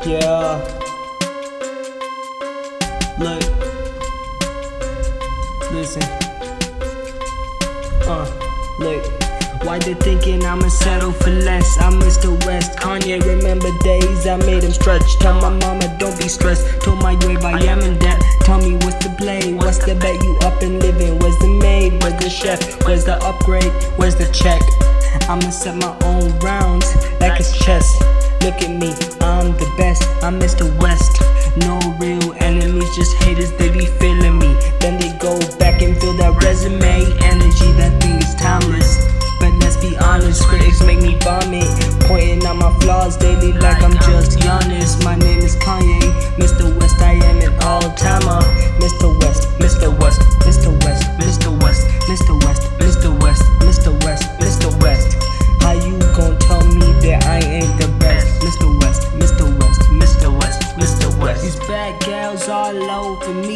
Yeah. Look. Listen. Look. Why they thinking I'ma settle for less? I'm Mr. West. Kanye, remember days I made him stretch. Tell my mama don't be stressed. Told my grave I am in debt. Tell me what's the play? What's the bet? You up and living? Where's the maid? Where's the chef? Where's the upgrade? Where's the check? I'ma set my own rounds like it's chess. Look at me, I'm the best. I'm Mr. West. No real enemies, just haters, they be feeling me. Then they go back and feel that resume energy. That thing is timeless. But let's be honest, critics make me vomit, pointing out my flaws daily like I'm just Giannis. My name is Kanye, Mr. West, I am an all-timer. Mr. West, Mr. West, Mr. West, Mr. West, Mr. West, Mr. West, Mr. West, Mr. West. How you gon' tell me that I ain't the best? Mr. West, Mr. West, Mr. West, Mr. West. These bad gals all over me,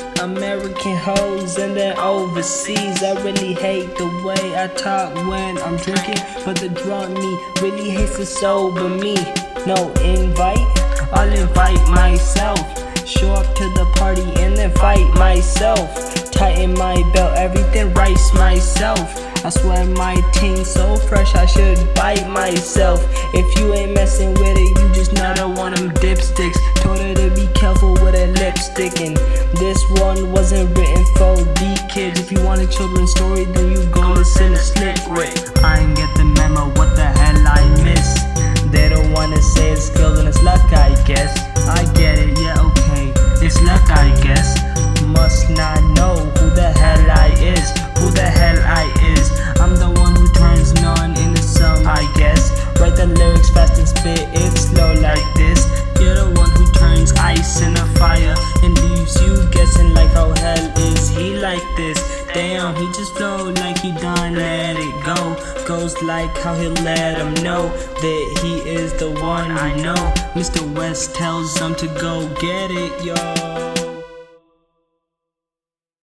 American hoes and then overseas. I really hate the way I talk when I'm drinking, but the drunk me really hates the sober me. No invite, I'll invite myself. Show up to the party and then fight myself. Tighten my belt, everything rice myself. I swear my team's so fresh, I should bite myself. If you ain't messing with it, you just not one of them dipsticks. Told her to be careful with her lipstick, and this one wasn't written for the kids. If you want a children's story, then you go listen to Slick Rick. I ain't get the memo, what the hell I miss? They don't wanna say it's skill and it's luck, I guess. I get it, yeah, okay, it's luck, I guess. Must not know who the hell I is, who the hell I is. I'm the one who turns none into some, I guess. Write the lyrics fast and spit it slow like this. You're the one who turns ice in a fire and leaves you guessing like how hell is he like this. Damn, he just flowed like he done let it go. Goes like how he'll let him know that he is the one I know. Mr. West tells them to go get it, y'all.